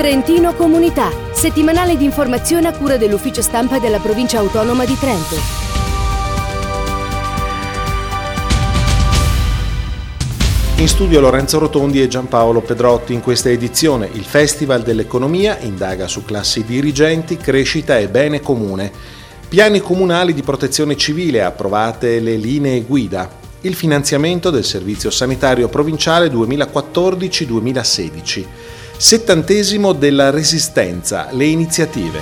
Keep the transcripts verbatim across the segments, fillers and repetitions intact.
Trentino Comunità, settimanale di informazione a cura dell'ufficio stampa della provincia autonoma di Trento. In studio Lorenzo Rotondi e Giampaolo Pedrotti. In questa edizione il Festival dell'Economia indaga su classi dirigenti, crescita e bene comune. Piani comunali di protezione civile, approvate le linee guida. Il finanziamento del Servizio Sanitario Provinciale duemilaquattordici duemilasedici. Settantesimo della Resistenza, le iniziative.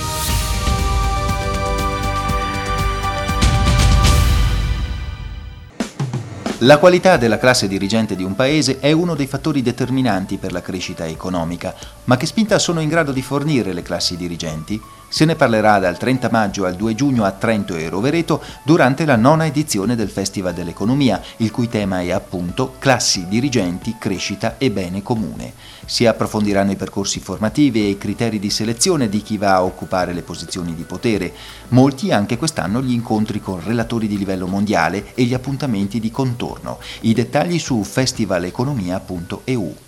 La qualità della classe dirigente di un paese è uno dei fattori determinanti per la crescita economica, ma che spinta sono in grado di fornire le classi dirigenti? Se ne parlerà dal trenta maggio al due giugno a Trento e Rovereto durante la nona edizione del Festival dell'Economia, il cui tema è appunto classi dirigenti, crescita e bene comune. Si approfondiranno i percorsi formativi e i criteri di selezione di chi va a occupare le posizioni di potere. Molti anche quest'anno gli incontri con relatori di livello mondiale e gli appuntamenti di contorno. I dettagli su festivaleconomia punto e u.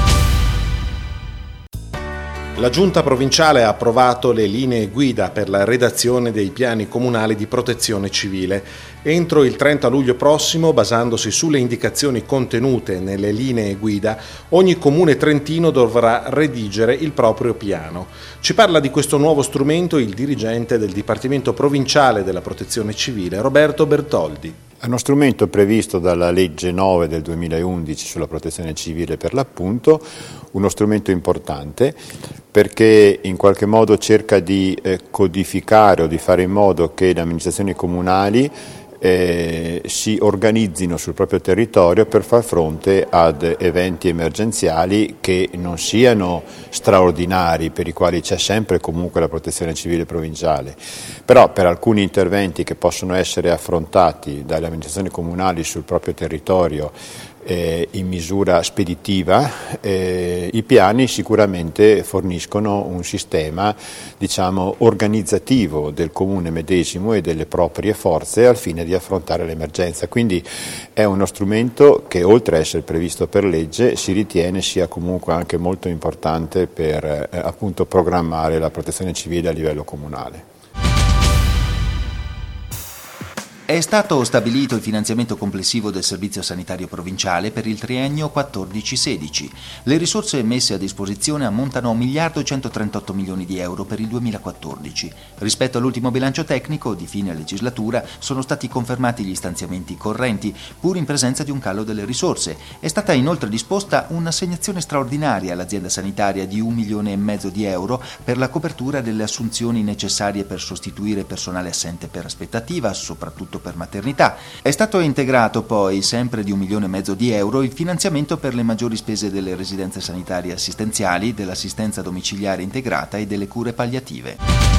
La Giunta provinciale ha approvato le linee guida per la redazione dei piani comunali di protezione civile. Entro il trenta luglio prossimo, basandosi sulle indicazioni contenute nelle linee guida, ogni comune trentino dovrà redigere il proprio piano. Ci parla di questo nuovo strumento il dirigente del Dipartimento Provinciale della Protezione Civile, Roberto Bertoldi. È uno strumento previsto dalla legge nove del duemilaundici sulla protezione civile per l'appunto, uno strumento importante perché in qualche modo cerca di eh, codificare o di fare in modo che le amministrazioni comunali Eh, si organizzino sul proprio territorio per far fronte ad eventi emergenziali che non siano straordinari, per i quali c'è sempre comunque la protezione civile provinciale, però per alcuni interventi che possono essere affrontati dalle amministrazioni comunali sul proprio territorio eh, in misura speditiva, eh, i piani sicuramente forniscono un sistema, diciamo, organizzativo del comune medesimo e delle proprie forze al fine di affrontare l'emergenza. Quindi è uno strumento che, oltre a essere previsto per legge, si ritiene sia comunque anche molto importante per eh, appunto programmare la protezione civile a livello comunale. È stato stabilito il finanziamento complessivo del Servizio Sanitario Provinciale per il triennio quattordici sedici. Le risorse messe a disposizione ammontano a un miliardo centotrentotto milioni di euro per il duemilaquattordici. Rispetto all'ultimo bilancio tecnico di fine legislatura sono stati confermati gli stanziamenti correnti, pur in presenza di un calo delle risorse. È stata inoltre disposta un'assegnazione straordinaria all'azienda sanitaria di un milione e mezzo di euro per la copertura delle assunzioni necessarie per sostituire personale assente per aspettativa, soprattutto per maternità. È stato integrato poi, sempre di un milione e mezzo di euro, il finanziamento per le maggiori spese delle residenze sanitarie assistenziali, dell'assistenza domiciliare integrata e delle cure palliative.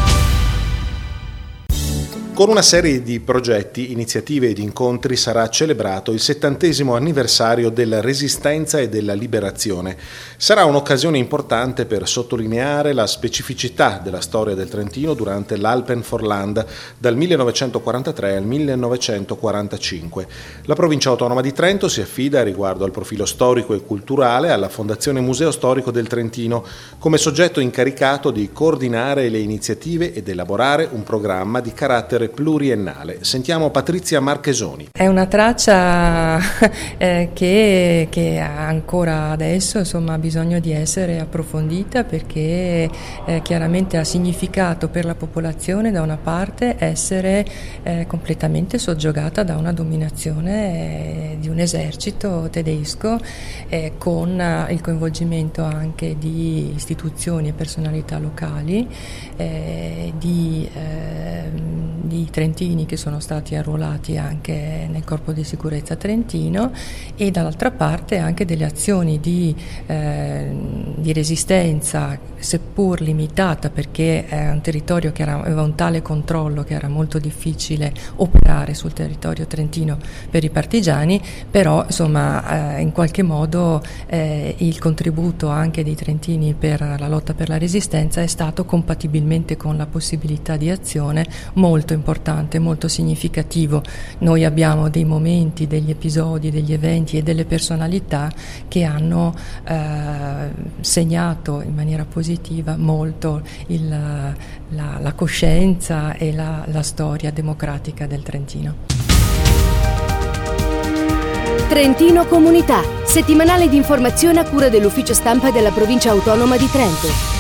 Con una serie di progetti, iniziative ed incontri sarà celebrato il settantesimo anniversario della Resistenza e della Liberazione. Sarà un'occasione importante per sottolineare la specificità della storia del Trentino durante l'Alpenvorland dal millenovecentoquarantatré al millenovecentoquarantacinque. La provincia autonoma di Trento si affida riguardo al profilo storico e culturale alla Fondazione Museo Storico del Trentino come soggetto incaricato di coordinare le iniziative ed elaborare un programma di carattere pluriennale. Sentiamo Patrizia Marchesoni. È una traccia eh, che, che ancora adesso insomma, ha bisogno di essere approfondita perché eh, chiaramente ha significato per la popolazione da una parte essere eh, completamente soggiogata da una dominazione eh, di un esercito tedesco eh, con eh, il coinvolgimento anche di istituzioni e personalità locali, eh, di, eh, di i trentini che sono stati arruolati anche nel Corpo di Sicurezza Trentino e dall'altra parte anche delle azioni di, eh, di resistenza, seppur limitata perché è un territorio che era, aveva un tale controllo che era molto difficile operare sul territorio trentino per i partigiani, però insomma eh, in qualche modo eh, il contributo anche dei trentini per la lotta per la resistenza è stato compatibilmente con la possibilità di azione molto importante importante, molto significativo. Noi abbiamo dei momenti, degli episodi, degli eventi e delle personalità che hanno eh, segnato in maniera positiva molto il, la, la coscienza e la, la storia democratica del Trentino. Trentino Comunità, settimanale di informazione a cura dell'Ufficio Stampa della Provincia Autonoma di Trento.